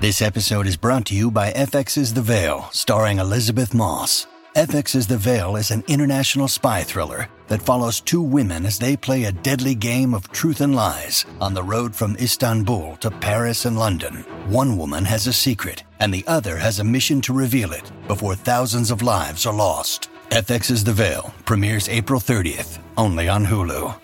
This episode is brought to you by FX's The Veil, starring Elizabeth Moss. FX's The Veil is an international spy thriller that follows two women as they play a deadly game of truth and lies on the road from Istanbul to Paris and London. One woman has a secret, and the other has a mission to reveal it before thousands of lives are lost. FX's The Veil premieres April 30th, only on Hulu.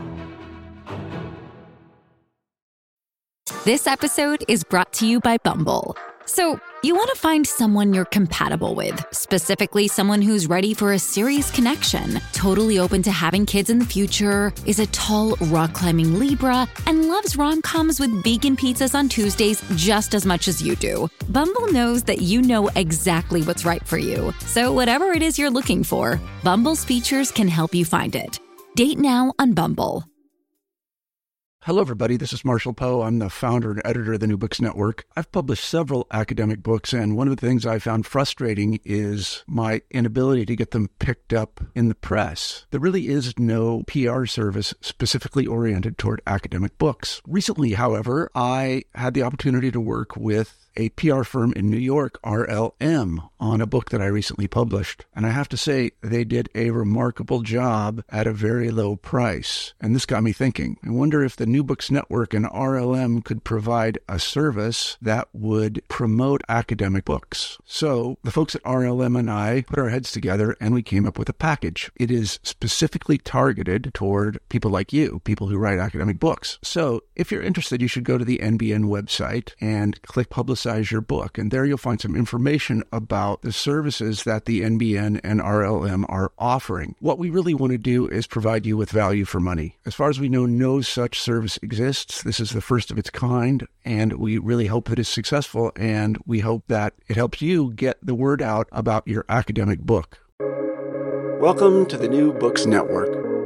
This episode is brought to you by Bumble. So, you want to find someone you're compatible with, specifically someone who's ready for a serious connection, totally open to having kids in the future, is a tall, rock-climbing Libra, and loves rom-coms with vegan pizzas on Tuesdays just as much as you do. Bumble knows that you know exactly what's right for you. So whatever it is you're looking for, Bumble's features can help you find it. Date now on Bumble. Hello, everybody. This is Marshall Poe. I'm the founder and editor of the New Books Network. I've published several academic books, and one of the things I found frustrating is my inability to get them picked up in the press. There really is no PR service specifically oriented toward academic books. Recently, however, I had the opportunity to work with a PR firm in New York, RLM, on a book that I recently published. And I have to say, they did a remarkable job at a very low price. And this got me thinking. I wonder if the New Books Network and RLM could provide a service that would promote academic books. So the folks at RLM and I put our heads together and we came up with a package. It is specifically targeted toward people like you, people who write academic books. So if you're interested, you should go to the NBN website and click Publicize your book. And there you'll find some information about the services that the NBN and RLM are offering. What we really want to do is provide you with value for money. As far as we know, no such service exists. This is the first of its kind, and we really hope it is successful, and we hope that it helps you get the word out about your academic book. Welcome to the New Books Network.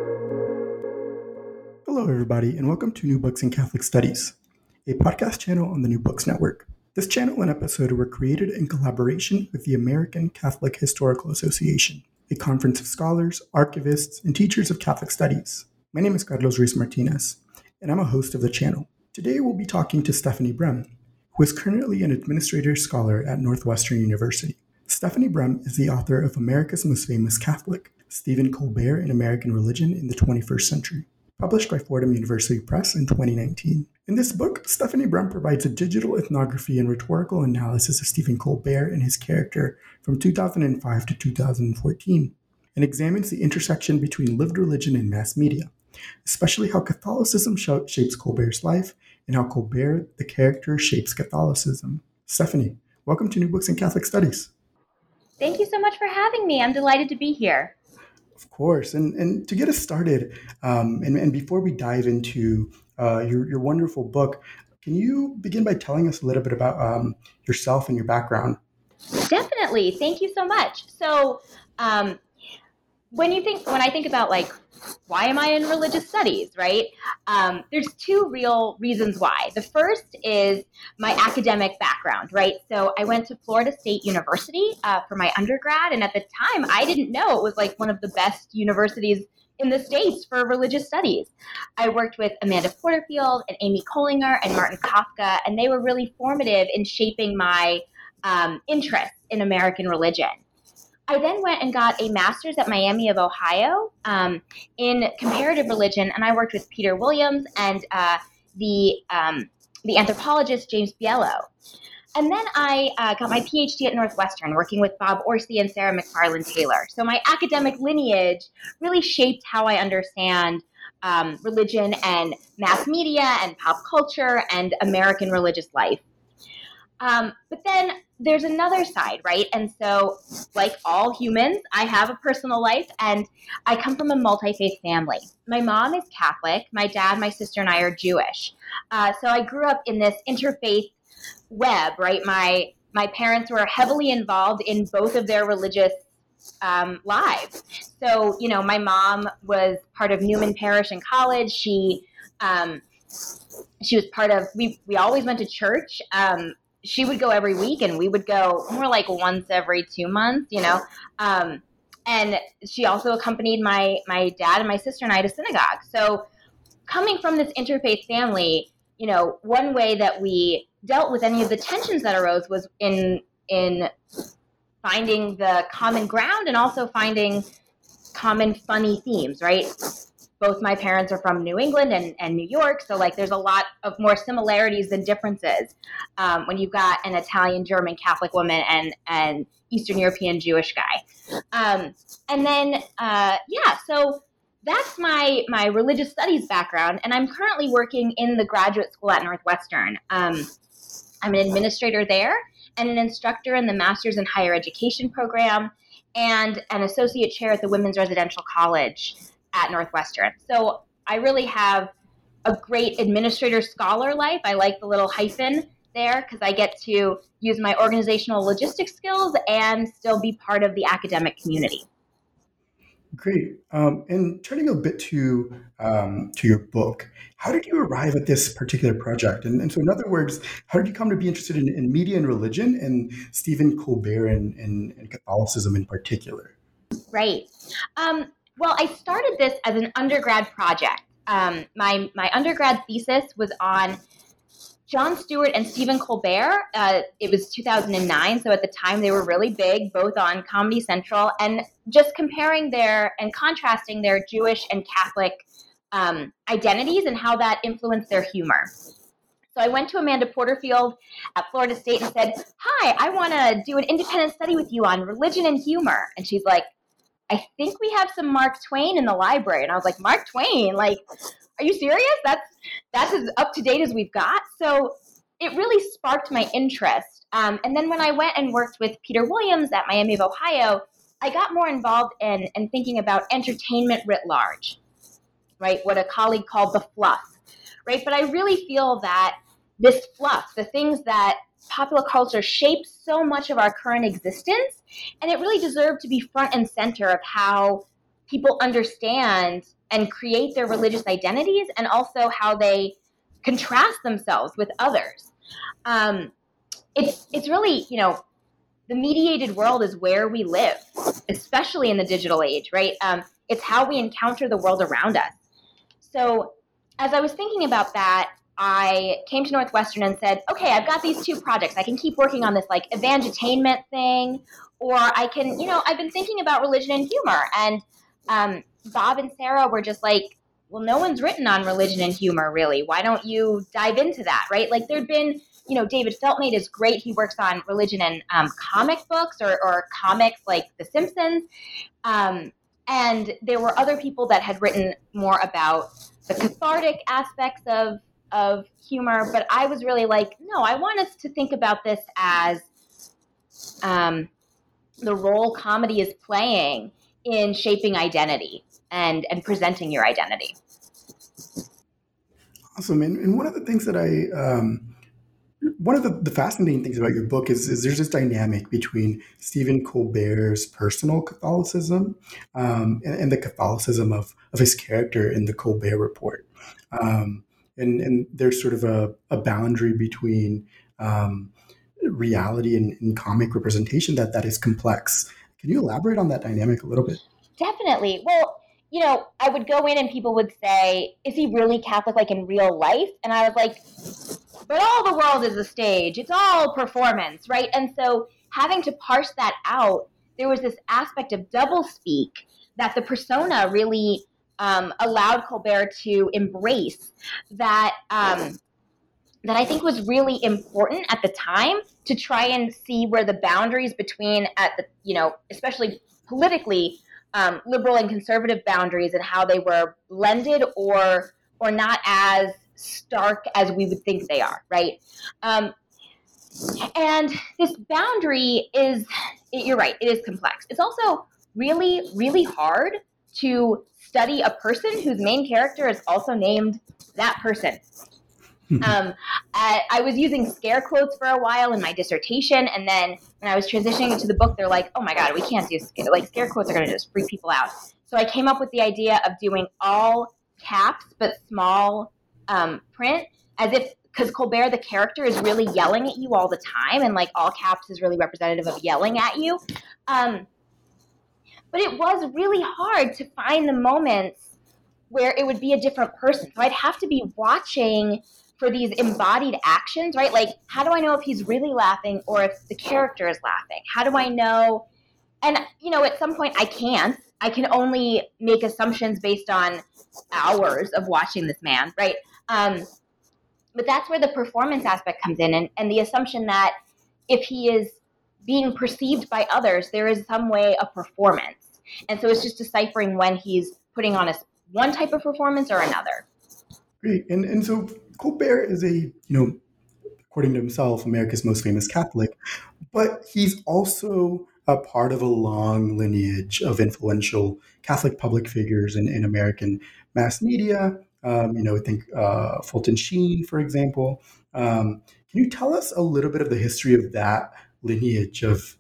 Hello, everybody, and welcome to New Books in Catholic Studies, a podcast channel on the New Books Network. This channel and episode were created in collaboration with the American Catholic Historical Association, a conference of scholars, archivists, and teachers of Catholic studies. My name is Carlos Ruiz Martinez, and I'm a host of the channel. Today we'll be talking to Stephanie Brem, who is currently an administrator scholar at Northwestern University. Stephanie Brem is the author of America's Most Famous Catholic, Stephen Colbert in American Religion in the 21st Century, published by Fordham University Press in 2019. In this book, Stephanie Brem provides a digital ethnography and rhetorical analysis of Stephen Colbert and his character from 2005 to 2014, and examines the intersection between lived religion and mass media, especially how Catholicism shapes Colbert's life and how Colbert, the character, shapes Catholicism. Stephanie, welcome to New Books in Catholic Studies. Thank you so much for having me. I'm delighted to be here. Of course. And to get us started, and before we dive into your wonderful book, can you begin by telling us a little bit about yourself and your background? Definitely. Thank you so much. So when I think about why am I in religious studies, right? There's two real reasons why. The first is my academic background, right? So I went to Florida State University for my undergrad, and at the time I didn't know it was one of the best universities in the States for religious studies. I worked with Amanda Porterfield and Amy Collinger and Martin Kafka, and they were really formative in shaping my interest in American religion. I then went and got a master's at Miami of Ohio in comparative religion, and I worked with Peter Williams and the anthropologist James Bielo. And then I got my PhD at Northwestern, working with Bob Orsi and Sarah McFarland Taylor. So my academic lineage really shaped how I understand religion and mass media and pop culture and American religious life. But then there's another side, right? And so, like all humans, I have a personal life, and I come from a multi-faith family. My mom is Catholic. My dad, my sister, and I are Jewish. So I grew up in this interfaith web, right? My parents were heavily involved in both of their religious lives. So, my mom was part of Newman Parish in college. She was part of, we always went to church. She would go every week, and we would go more like once every 2 months, and she also accompanied my dad and my sister and I to synagogue. So coming from this interfaith family, one way that we dealt with any of the tensions that arose was in finding the common ground and also finding common funny themes, right? Both my parents are from New England and New York, so like there's a lot of more similarities than differences when you've got an Italian, German Catholic woman and Eastern European Jewish guy. And then, so that's my religious studies background, and I'm currently working in the graduate school at Northwestern. I'm an administrator there and an instructor in the Master's in Higher Education program and an associate chair at the Women's Residential College at Northwestern. So I really have a great administrator scholar life. I like the little hyphen there because I get to use my organizational logistics skills and still be part of the academic community. Great. And turning a bit to your book, how did you arrive at this particular project? And so in other words, how did you come to be interested in media and religion and Stephen Colbert and Catholicism in particular? Right. Well, I started this as an undergrad project. My undergrad thesis was on Jon Stewart and Stephen Colbert. It was 2009, so at the time they were really big, both on Comedy Central, and just comparing and contrasting their Jewish and Catholic identities and how that influenced their humor. So I went to Amanda Porterfield at Florida State and said, "Hi, I want to do an independent study with you on religion and humor." And she's like, "I think we have some Mark Twain in the library." And I was like, "Mark Twain? Like, are you serious? That's as up to date as we've got." So it really sparked my interest. And then when I went and worked with Peter Williams at Miami of Ohio, I got more involved in thinking about entertainment writ large, right? What a colleague called the fluff, right? But I really feel that this fluff, the things that popular culture shapes so much of our current existence, and it really deserved to be front and center of how people understand and create their religious identities and also how they contrast themselves with others. It's really, the mediated world is where we live, especially in the digital age, right? It's how we encounter the world around us. So as I was thinking about that, I came to Northwestern and said, okay, I've got these two projects. I can keep working on this like evangelitainment thing, or I can, I've been thinking about religion and humor. And Bob and Sarah were just like, well, no one's written on religion and humor, really. Why don't you dive into that, right? Like there'd been, David Feltmate is great. He works on religion and comic books or comics like The Simpsons. And there were other people that had written more about the cathartic aspects of humor, but I was really like, no, I want us to think about this as the role comedy is playing in shaping identity and presenting your identity. Awesome. And one of the things that one of the fascinating things about your book is there's this dynamic between Stephen Colbert's personal Catholicism and the Catholicism of his character in the Colbert Report. And there's sort of a boundary between reality and comic representation that is complex. Can you elaborate on that dynamic a little bit? Definitely. Well, I would go in and people would say, is he really Catholic like in real life? And I was like, but all the world is a stage. It's all performance, right? And so having to parse that out, there was this aspect of doublespeak that the persona really allowed Colbert to embrace that that I think was really important at the time to try and see where the boundaries between especially politically liberal and conservative boundaries and how they were blended or not as stark as we would think they are, right? And this boundary you're right, it is complex. It's also really, really hard to study a person whose main character is also named that person. I was using scare quotes for a while in my dissertation, and then when I was transitioning into the book, they're like, oh my God, we can't do scare quotes are going to just freak people out. So I came up with the idea of doing all caps but small print, because Colbert, the character, is really yelling at you all the time, and like all caps is really representative of yelling at you. But it was really hard to find the moments where it would be a different person. So I'd have to be watching for these embodied actions, right? Like, how do I know if he's really laughing or if the character is laughing? How do I know? And, at some point I can't. I can only make assumptions based on hours of watching this man, right? But that's where the performance aspect comes in, and the assumption that if he is being perceived by others, there is some way of performance. And so it's just deciphering when he's putting on one type of performance or another. Great. And so Colbert is according to himself, America's most famous Catholic, but he's also a part of a long lineage of influential Catholic public figures in American mass media. I think Fulton Sheen, for example. Can you tell us a little bit of the history of that lineage of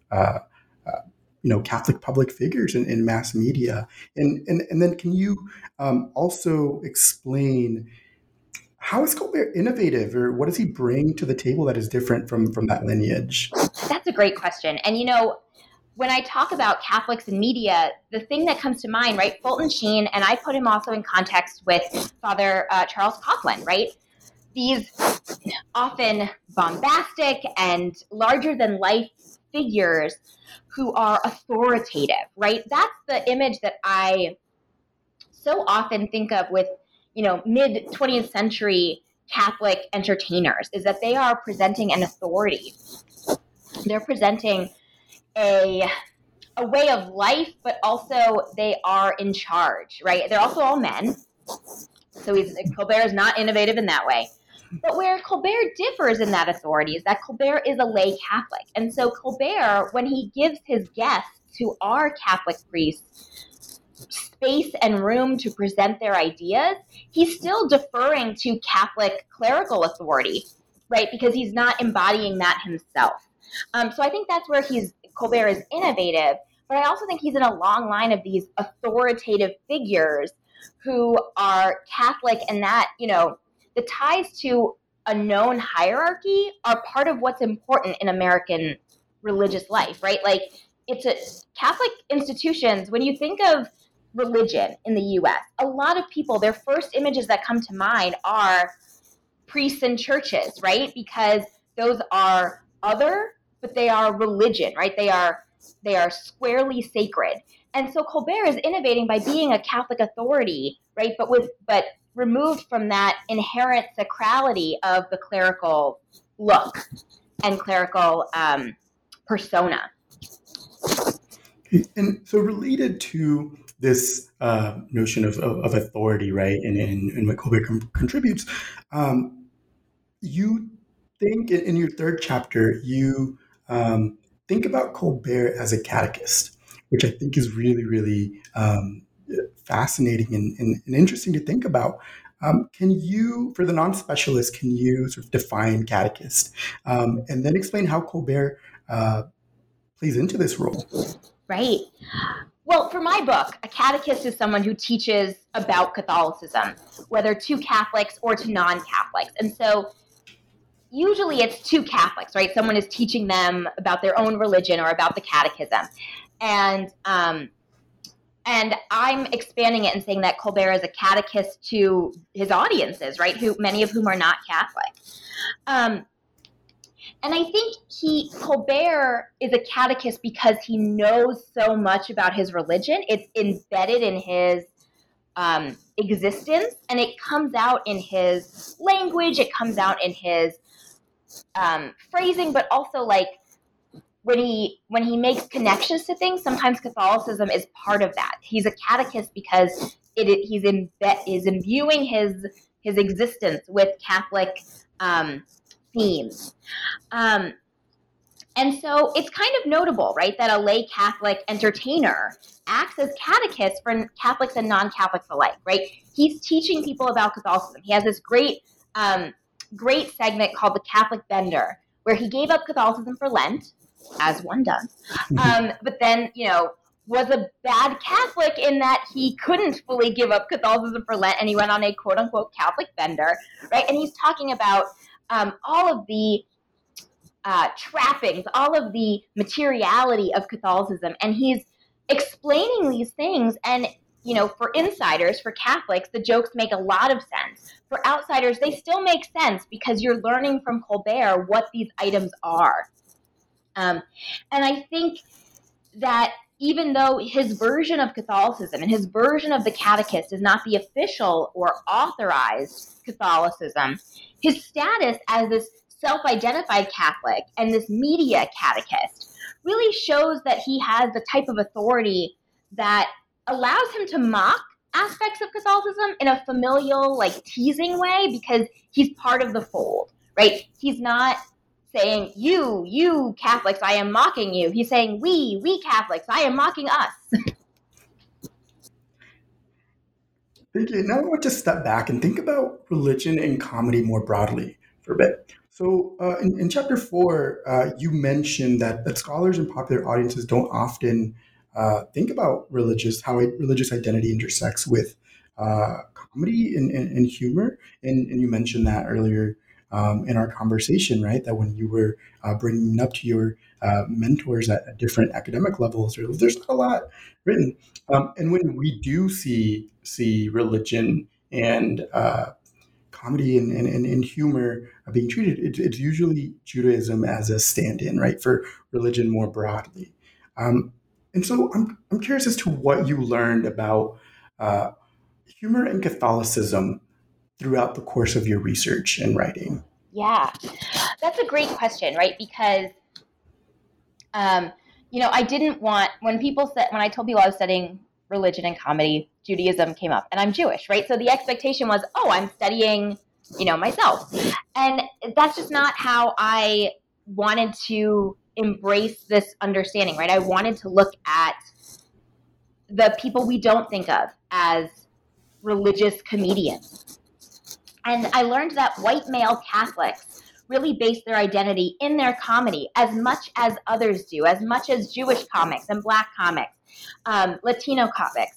Catholic public figures in mass media, and then can you also explain how is Colbert innovative, or what does he bring to the table that is different from that lineage? That's a great question, and when I talk about Catholics in media, the thing that comes to mind, right, Fulton Sheen, and I put him also in context with Father Charles Coughlin, right? These often bombastic and larger-than-life figures who are authoritative, right? That's the image that I so often think of with, mid-20th century Catholic entertainers, is that they are presenting an authority. They're presenting a way of life, but also they are in charge, right? They're also all men. So Colbert is not innovative in that way. But where Colbert differs in that authority is that Colbert is a lay Catholic. And so Colbert, when he gives his guests, who are Catholic priests, space and room to present their ideas, he's still deferring to Catholic clerical authority, right? Because he's not embodying that himself. So I think that's where Colbert is innovative, but I also think he's in a long line of these authoritative figures who are Catholic, and that, the ties to a known hierarchy are part of what's important in American religious life, right? Like, Catholic institutions, when you think of religion in the U.S., a lot of people, their first images that come to mind are priests and churches, right? Because those are other, but they are religion, right? They are squarely sacred. And so Colbert is innovating by being a Catholic authority, right? But removed from that inherent sacrality of the clerical look and clerical persona. And so related to this notion of authority, right, and what Colbert contributes, you think in your third chapter, you think about Colbert as a catechist, which I think is really, really fascinating and interesting to think about. Can you, for the non-specialist, can you sort of define catechist and then explain how Colbert plays into this role? Right. Well, for my book, a catechist is someone who teaches about Catholicism, whether to Catholics or to non-Catholics. And so usually it's to Catholics, right? Someone is teaching them about their own religion or about the catechism. And I'm expanding it and saying that Colbert is a catechist to his audiences, right? Many of whom are not Catholic. And I think Colbert is a catechist because he knows so much about his religion. It's embedded in his existence, and it comes out in his language. It comes out in his phrasing, but also like when he makes connections to things. Sometimes Catholicism is part of that. He's a catechist because he's imbuing his existence with Catholic themes. And so it's kind of notable, right, that a lay Catholic entertainer acts as catechist for Catholics and non-Catholics alike, right? He's teaching people about Catholicism. He has this great segment called The Catholic Bender, where he gave up Catholicism for Lent, as one does, but then, was a bad Catholic in that he couldn't fully give up Catholicism for Lent, and he went on a quote-unquote Catholic bender, right? And he's talking about all of the trappings, all of the materiality of Catholicism, and he's explaining these things, and for insiders, for Catholics, the jokes make a lot of sense. For outsiders, they still make sense because you're learning from Colbert what these items are. And I think that even though his version of Catholicism and his version of the Catechist is not the official or authorized Catholicism, his status as this self-identified Catholic and this media catechist really shows that he has the type of authority that allows him to mock aspects of Catholicism in a familial, teasing way because he's part of the fold, right? He's not saying, you Catholics, I am mocking you. He's saying, we Catholics, I am mocking us. Thank you. Now I want to step back and think about religion and comedy more broadly for a bit. So in chapter 4, you mentioned that scholars and popular audiences don't often think about how religious identity intersects with comedy and humor. And you mentioned that earlier in our conversation, right? That when you were bringing up to your mentors at different academic levels, there's not a lot written. And when we do see religion and comedy and humor being treated, it's usually Judaism as a stand-in, right, for religion more broadly. And so I'm curious as to what you learned about humor and Catholicism throughout the course of your research and writing. Yeah, that's a great question, right? Because, I didn't want, when I told people I was studying religion and comedy, Judaism came up, and I'm Jewish, right? So the expectation was, I'm studying, myself. And that's just not how I wanted to embrace this understanding, right? I wanted to look at the people we don't think of as religious comedians. And I learned that white male Catholics really base their identity in their comedy as much as others do, as much as Jewish comics and Black comics, Latino comics.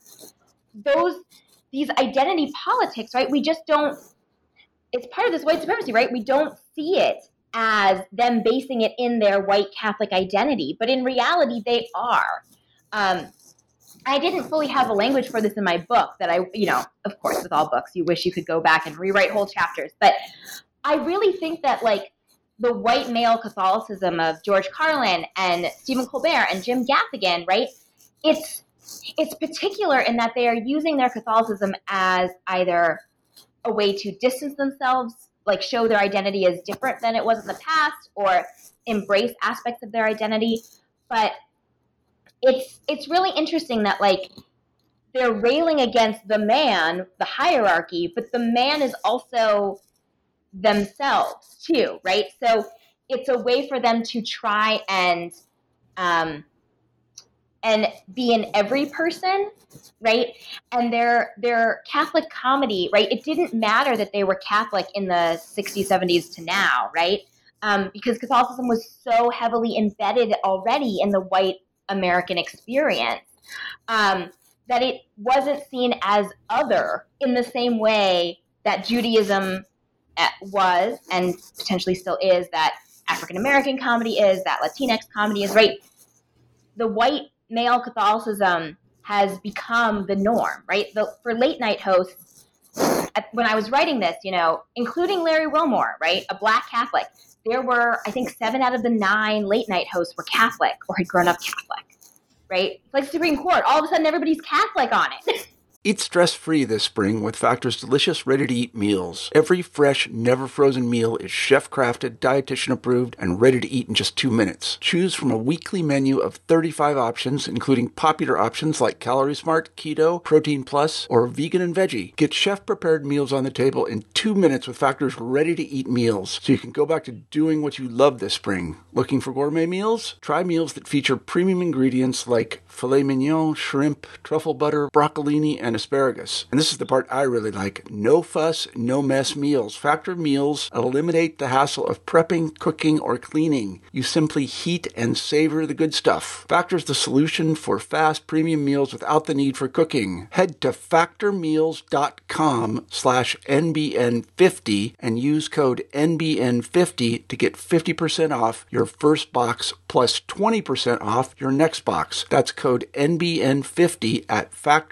These identity politics, right? We just don't, it's part of this white supremacy, right? We don't see it as them basing it in their white Catholic identity, but in reality, they are. I didn't fully have a language for this in my book that of course, with all books, you wish you could go back and rewrite whole chapters. But I really think that the white male Catholicism of George Carlin and Stephen Colbert and Jim Gaffigan, right? It's particular in that they are using their Catholicism as either a way to distance themselves, show their identity as different than it was in the past, or embrace aspects of their identity. But it's really interesting that they're railing against the man, the hierarchy, but the man is also themselves too, right? So it's a way for them to try and be in every person, right? And their Catholic comedy, right? It didn't matter that they were Catholic in the 60s, 70s to now, right? Because Catholicism was so heavily embedded already in the white American experience that it wasn't seen as other in the same way that Judaism was and potentially still is, that African American comedy is, that Latinx comedy is, right? The white male Catholicism has become the norm, right? For late night hosts, when I was writing this, including Larry Wilmore, right, a Black Catholic, there were, I think, 7 out of the 9 late night hosts were Catholic or had grown up Catholic, right? It's like Supreme Court. All of a sudden, everybody's Catholic on it. Eat stress-free this spring with Factor's delicious, ready-to-eat meals. Every fresh, never-frozen meal is chef-crafted, dietitian-approved, and ready to eat in just 2 minutes. Choose from a weekly menu of 35 options, including popular options like Calorie Smart, Keto, Protein Plus, or Vegan and Veggie. Get chef-prepared meals on the table in 2 minutes with Factor's ready-to-eat meals, so you can go back to doing what you love this spring. Looking for gourmet meals? Try meals that feature premium ingredients like filet mignon, shrimp, truffle butter, broccolini, and asparagus. And this is the part I really like. No fuss, no mess meals. Factor meals eliminate the hassle of prepping, cooking, or cleaning. You simply heat and savor the good stuff. Factor's the solution for fast premium meals without the need for cooking. Head to factormeals.com/NBN50 and use code NBN50 to get 50% off your first box plus 20% off your next box. That's code NBN50 at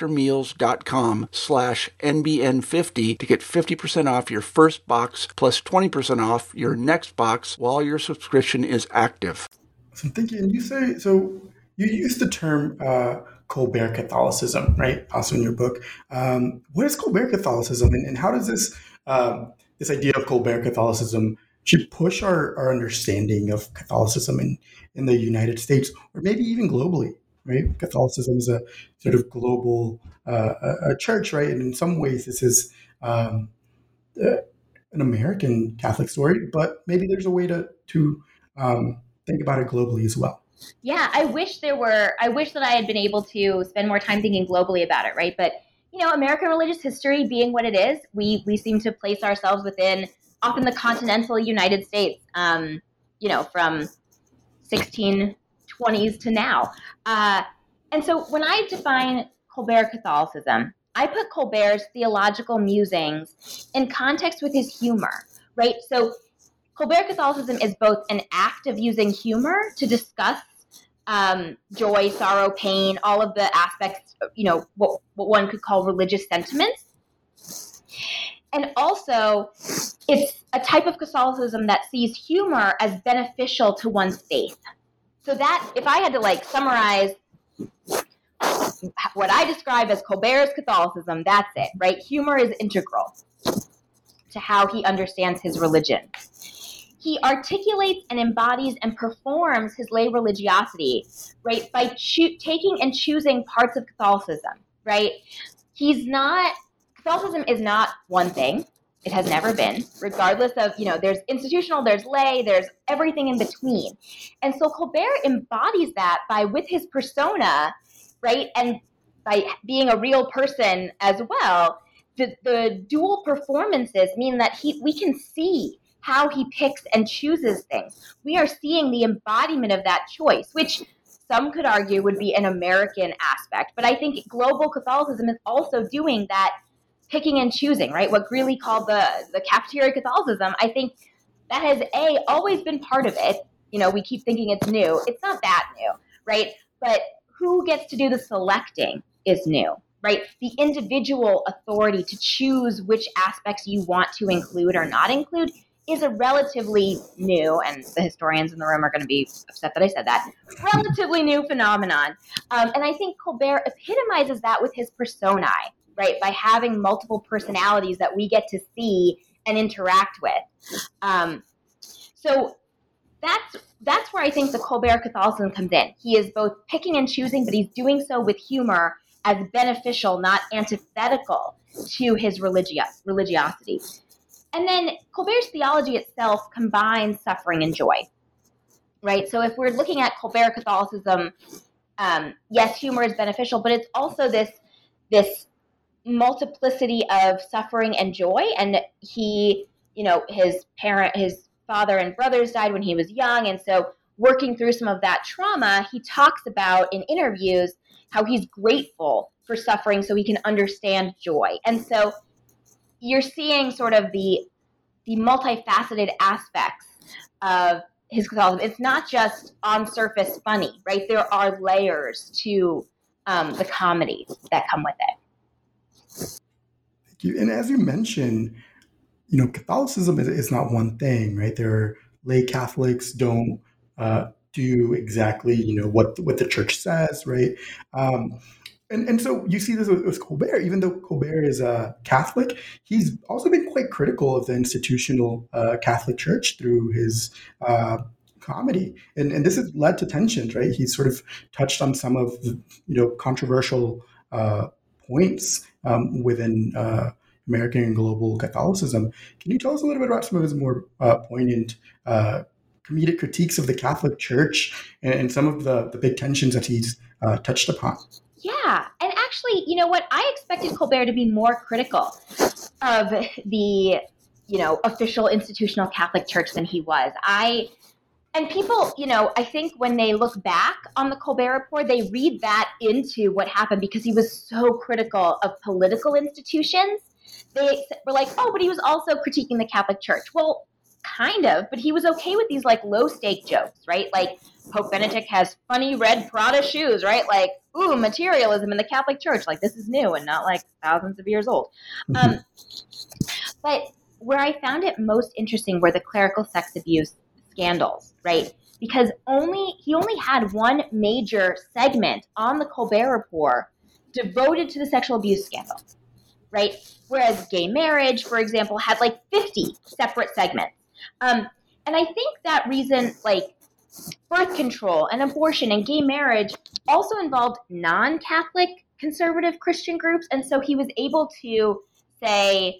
factormeals.com/NBN50 to get 50% off your first box plus 20% off your next box while your subscription is active. So I'm thinking, you use the term Colbert Catholicism, right? Also in your book. What is Colbert Catholicism, and how does this idea of Colbert Catholicism should push our understanding of Catholicism in the United States, or maybe even globally, right? Catholicism is a sort of global a church, right? And in some ways, this is an American Catholic story, but maybe there's a way to think about it globally as well. Yeah, I wish that I had been able to spend more time thinking globally about it, right? But, American religious history being what it is, we seem to place ourselves within often the continental United States, from 1620s to now. And so when I define Colbert Catholicism, I put Colbert's theological musings in context with his humor, right? So Colbert Catholicism is both an act of using humor to discuss joy, sorrow, pain, all of the aspects, what one could call religious sentiments. And also, it's a type of Catholicism that sees humor as beneficial to one's faith. So that, if I had to summarize what I describe as Colbert's Catholicism, that's it, right? Humor is integral to how he understands his religion. He articulates and embodies and performs his lay religiosity, right, by taking and choosing parts of Catholicism, right? Catholicism is not one thing. It has never been, regardless of, there's institutional, there's lay, there's everything in between. And so Colbert embodies that with his persona, right, and by being a real person as well. The dual performances mean that we can see how he picks and chooses things. We are seeing the embodiment of that choice, which some could argue would be an American aspect. But I think global Catholicism is also doing that picking and choosing, right? What Greeley called the cafeteria Catholicism. I think that has always been part of it. We keep thinking it's new. It's not that new, right? But who gets to do the selecting is new, right? The individual authority to choose which aspects you want to include or not include is a relatively new, and the historians in the room are going to be upset that I said that, relatively new phenomenon. And I think Colbert epitomizes that with his personae, right? By having multiple personalities that we get to see and interact with. So that's where I think the Colbert Catholicism comes in. He is both picking and choosing, but he's doing so with humor as beneficial, not antithetical to his religiosity. And then Colbert's theology itself combines suffering and joy, right? So if we're looking at Colbert Catholicism, yes, humor is beneficial, but it's also this multiplicity of suffering and joy. And he, his father and brothers died when he was young. And so working through some of that trauma, he talks about in interviews how he's grateful for suffering so he can understand joy. And so you're seeing sort of the multifaceted aspects of his Catholicism. It's not just on surface funny, right? There are layers to the comedy that come with it. Thank you. And as you mentioned, Catholicism is not one thing, right? There are lay Catholics don't do exactly, what the church says, right? And so you see this with Colbert. Even though Colbert is a Catholic, he's also been quite critical of the institutional Catholic Church through his comedy. And this has led to tensions, right? He's sort of touched on some of the, controversial points within American and global Catholicism. Can you tell us a little bit about some of his more poignant comedic critiques of the Catholic Church and some of the big tensions that he's touched upon? Yeah. And actually, you know what? I expected Colbert to be more critical of the, official institutional Catholic Church than he was. And people, I think when they look back on the Colbert Report, they read that into what happened because he was so critical of political institutions. They were like, oh, but he was also critiquing the Catholic Church. Well, kind of, but he was okay with these like low stake jokes, right? Like Pope Benedict has funny red Prada shoes, right? Like, ooh, materialism in the Catholic Church. Like this is new and not like thousands of years old. Mm-hmm. But where I found it most interesting were the clerical sex abuse scandals, right? Because he only had one major segment on the Colbert Report devoted to the sexual abuse scandal, right? Whereas gay marriage, for example, had like 50 separate segments. And I think that reason, like birth control and abortion and gay marriage also involved non-Catholic conservative Christian groups. And so he was able to say,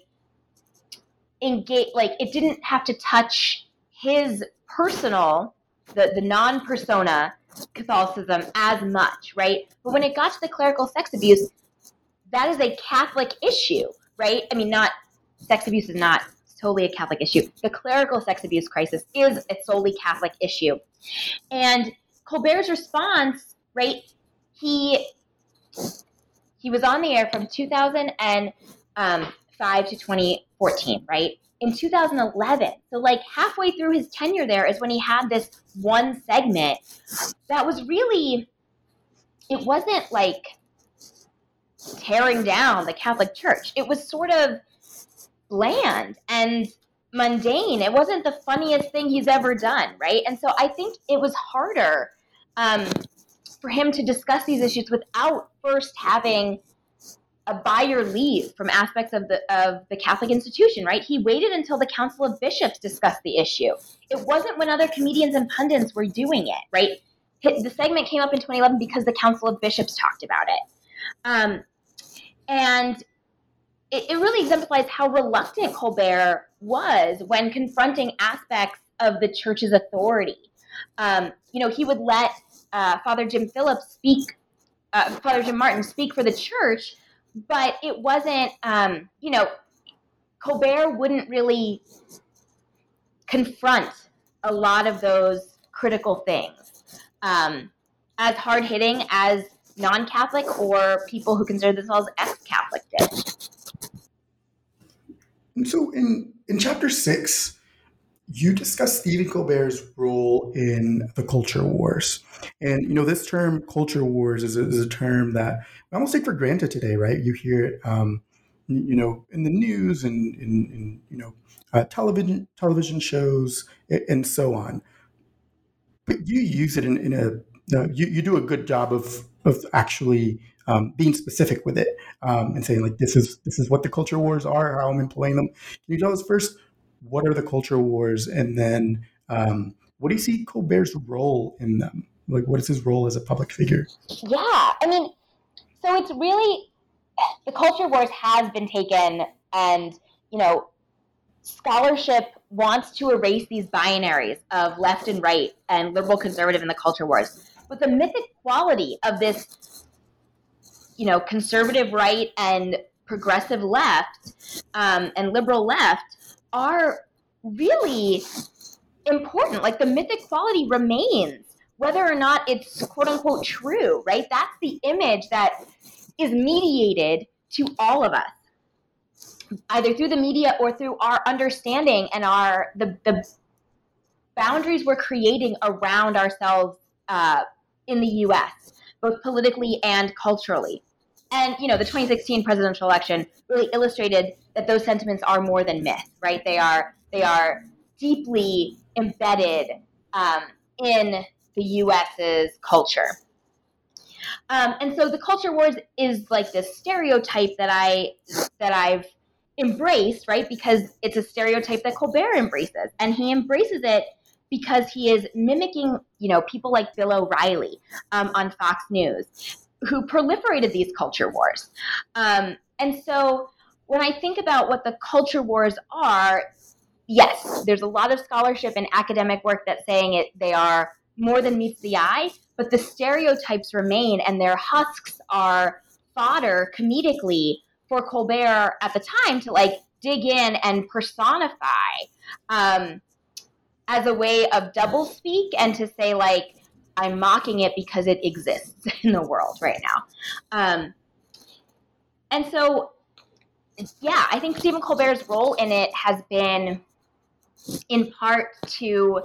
engage, like it didn't have to touch his personal, the non-persona Catholicism as much, right? But when it got to the clerical sex abuse, that is a Catholic issue, right? I mean, sex abuse is not totally a Catholic issue. The clerical sex abuse crisis is a solely Catholic issue. And Colbert's response, right, he was on the air from 2005 to 2014, right? In 2011, so like halfway through his tenure there is when he had this one segment that was really, it wasn't like tearing down the Catholic Church. It was sort of bland and mundane. It wasn't the funniest thing he's ever done, right? And so I think it was harder for him to discuss these issues without first having a by your leave from aspects of the Catholic institution, right? He waited until the Council of Bishops discussed the issue. It wasn't when other comedians and pundits were doing it, right? The segment came up in 2011 because the Council of Bishops talked about it. And it really exemplifies how reluctant Colbert was when confronting aspects of the church's authority. He would let Father Jim Martin speak for the church, but it wasn't, Colbert wouldn't really confront a lot of those critical things as hard-hitting as non-Catholic or people who consider themselves ex-Catholic did. And so in chapter 6, you discuss Stephen Colbert's role in the culture wars. And, this term culture wars is a term that we almost take for granted today, right? You hear it, in the news and in television shows and so on. But you use it you do a good job of actually being specific with it and saying like, this is what the culture wars are, how I'm employing them. Can you tell us first, what are the culture wars? And then what do you see Colbert's role in them? Like, what is his role as a public figure? Yeah, I mean, so it's really, the culture wars has been taken and, scholarship wants to erase these binaries of left and right and liberal conservative in the culture wars. But the mythic quality of this, conservative right and progressive left and liberal left are really important. Like the mythic quality remains, whether or not it's quote unquote true, right? That's the image that is mediated to all of us, either through the media or through our understanding and the boundaries we're creating around ourselves in the U.S., both politically and culturally. And, the 2016 presidential election really illustrated that those sentiments are more than myth, right? They are deeply embedded in the U.S.'s culture. And so the culture wars is like this stereotype that I've embraced, right? Because it's a stereotype that Colbert embraces, and he embraces it because he is mimicking, people like Bill O'Reilly on Fox News, who proliferated these culture wars. And so when I think about what the culture wars are, yes, there's a lot of scholarship and academic work that's saying they are more than meets the eye, but the stereotypes remain and their husks are fodder comedically for Colbert at the time to like dig in and personify as a way of doublespeak and to say like, I'm mocking it because it exists in the world right now. And so, yeah, I think Stephen Colbert's role in it has been in part to,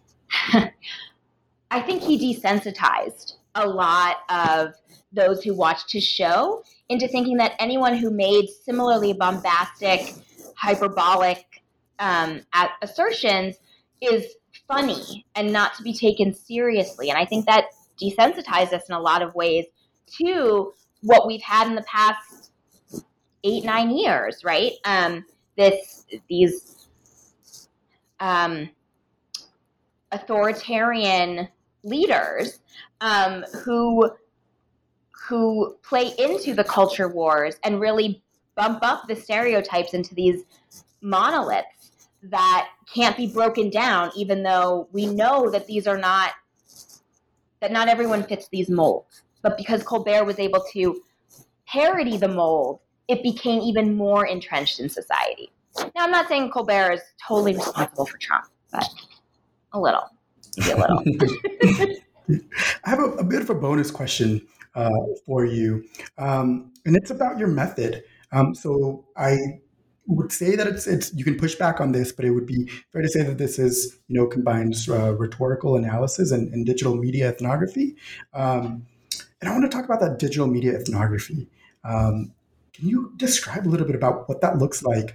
I think he desensitized a lot of those who watched his show into thinking that anyone who made similarly bombastic, hyperbolic assertions is funny and not to be taken seriously. And I think that desensitized us in a lot of ways to what we've had in the past 8-9 years, right? These authoritarian leaders who play into the culture wars and really bump up the stereotypes into these monoliths that can't be broken down, even though we know that not everyone fits these molds. But because Colbert was able to parody the mold, it became even more entrenched in society. Now, I'm not saying Colbert is totally responsible for Trump, but a little, maybe a little. I have a bit of a bonus question for you, and it's about your method. So I would say that it's you can push back on this, but it would be fair to say that this is combines rhetorical analysis and digital media ethnography. And I want to talk about that digital media ethnography. Can you describe a little bit about what that looks like,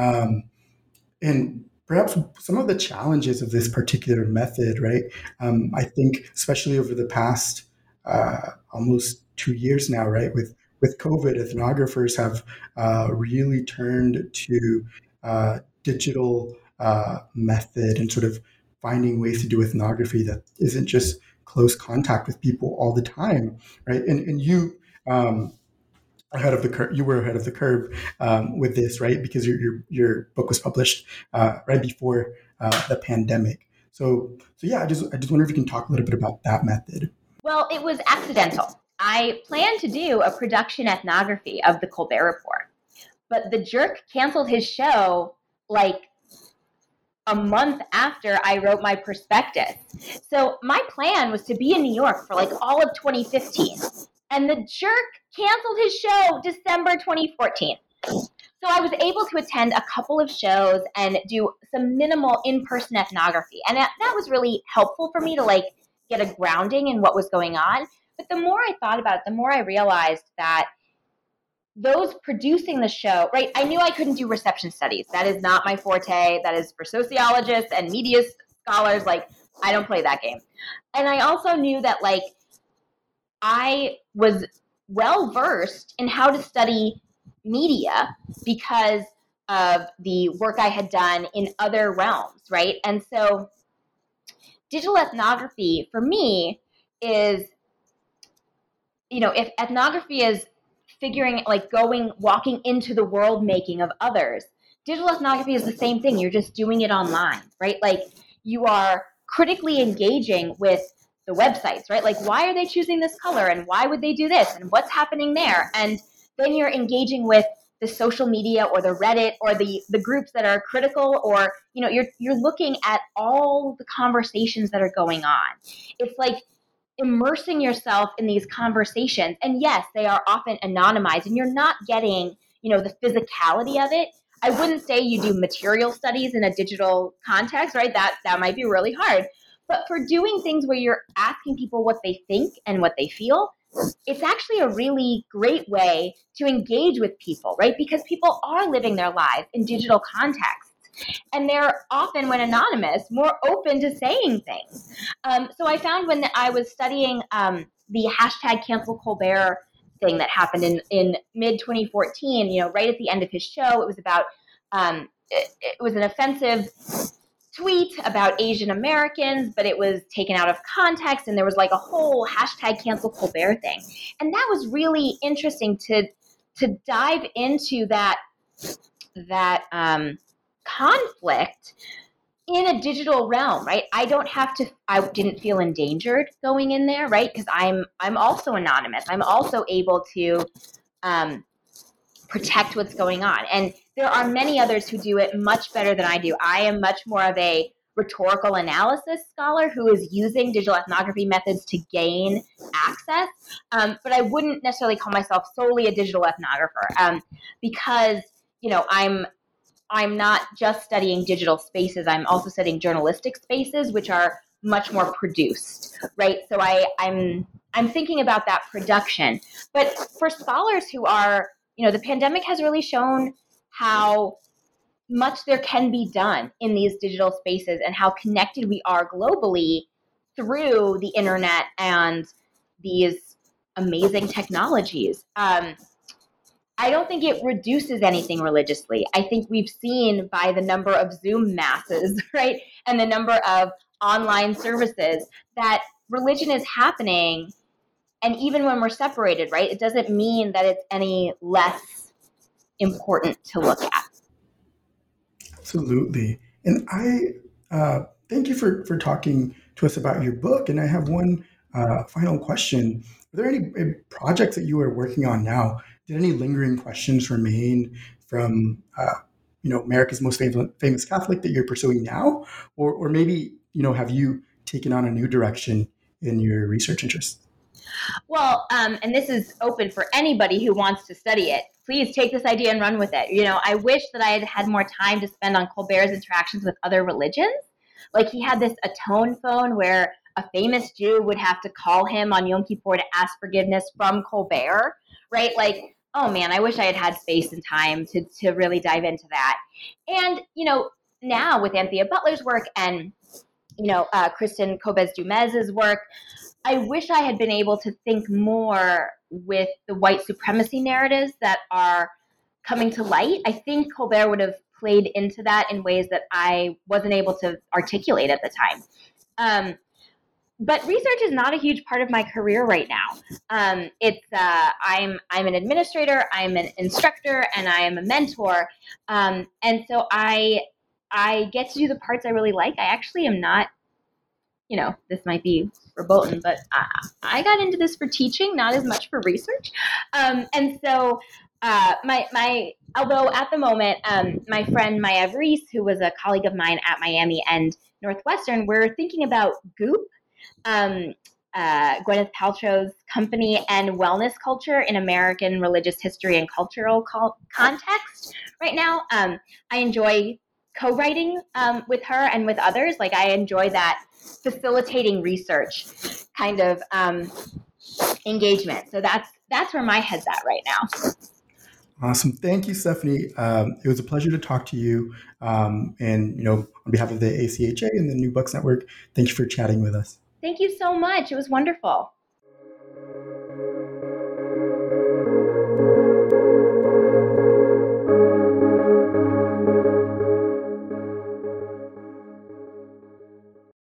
and perhaps some of the challenges of this particular method, right? I think especially over the past almost 2 years now, right, with COVID, ethnographers have really turned to digital method and sort of finding ways to do ethnography that isn't just close contact with people all the time, right? And you ahead of the curve. You were ahead of the curve with this, right? Because your book was published right before the pandemic. So yeah, I just wonder if you can talk a little bit about that method. Well, it was accidental. I planned to do a production ethnography of the Colbert Report, but the jerk canceled his show like a month after I wrote my prospectus. So my plan was to be in New York for like all of 2015. And the jerk canceled his show December 2014. So I was able to attend a couple of shows and do some minimal in-person ethnography. And that was really helpful for me to like get a grounding in what was going on. But the more I thought about it, the more I realized that those producing the show, right? I knew I couldn't do reception studies. That is not my forte. That is for sociologists and media scholars. Like, I don't play that game. And I also knew that like I was well versed in how to study media because of the work I had done in other realms, right? And so digital ethnography for me is, if ethnography is walking into the world making of others, digital ethnography is the same thing. You're just doing it online, right? Like you are critically engaging with the websites, right? Like, why are they choosing this color and why would they do this and what's happening there? And then you're engaging with the social media or the Reddit or the groups that are critical, or, you're looking at all the conversations that are going on. It's like immersing yourself in these conversations. And yes, they are often anonymized and you're not getting, the physicality of it. I wouldn't say you do material studies in a digital context, right? That might be really hard. But for doing things where you're asking people what they think and what they feel, it's actually a really great way to engage with people, right? Because people are living their lives in digital contexts. And they're often, when anonymous, more open to saying things. So I found when I was studying the hashtag Cancel Colbert thing that happened in mid-2014, right at the end of his show, it was about, it was an offensive tweet about Asian Americans, but it was taken out of context, and there was like a whole hashtag Cancel Colbert thing. And that was really interesting to dive into that conflict in a digital realm, right? I didn't feel endangered going in there, right? Because I'm also anonymous. I'm also able to protect what's going on. And there are many others who do it much better than I do. I am much more of a rhetorical analysis scholar who is using digital ethnography methods to gain access. But I wouldn't necessarily call myself solely a digital ethnographer because, I'm not just studying digital spaces. I'm also studying journalistic spaces, which are much more produced, right? So I'm thinking about that production. But for scholars who are, the pandemic has really shown how much there can be done in these digital spaces and how connected we are globally through the internet and these amazing technologies. I don't think it reduces anything religiously. I think we've seen by the number of Zoom masses, right, and the number of online services that religion is happening. And even when we're separated, right, it doesn't mean that it's any less important to look at. Absolutely. And I thank you for talking to us about your book. And I have one final question. Are there any projects that you are working on now? Did any lingering questions remain from America's most famous Catholic that you're pursuing now? Or maybe, have you taken on a new direction in your research interests? Well, and this is open for anybody who wants to study it. Please take this idea and run with it. I wish that I had had more time to spend on Colbert's interactions with other religions. Like he had this atone phone where a famous Jew would have to call him on Yom Kippur to ask forgiveness from Colbert, right? Like, oh man, I wish I had had space and time to really dive into that. And, now with Anthea Butler's work and, Kristen Kobes-Dumez's work, I wish I had been able to think more with the white supremacy narratives that are coming to light. I think Colbert would have played into that in ways that I wasn't able to articulate at the time. But research is not a huge part of my career right now. I'm an administrator, I'm an instructor, and I am a mentor. And so I get to do the parts I really like. I actually am not, this might be verboten, but I got into this for teaching, not as much for research. And so although at the moment, my friend Maya Reese, who was a colleague of mine at Miami and Northwestern, we're thinking about Goop, Gwyneth Paltrow's company, and wellness culture in American religious history and cultural context right now. I enjoy co-writing with her and with others. Like I enjoy that facilitating research kind of engagement. So that's where my head's at right now. Awesome. Thank you, Stephanie. It was a pleasure to talk to you. And, on behalf of the ACHA and the New Books Network, thank you for chatting with us. Thank you so much. It was wonderful.